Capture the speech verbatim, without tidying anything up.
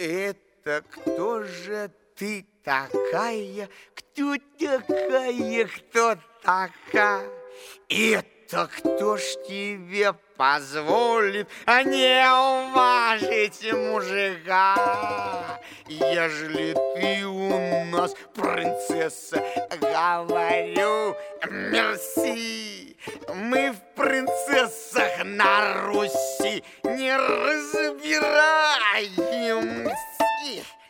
Это кто же ты такая? Кто такая, кто такая? Это кто ж тебе позволит не уважить мужика? Ежели ты у нас принцесса, говорю мерси. Мы в принцессах на Руси не разбираемся.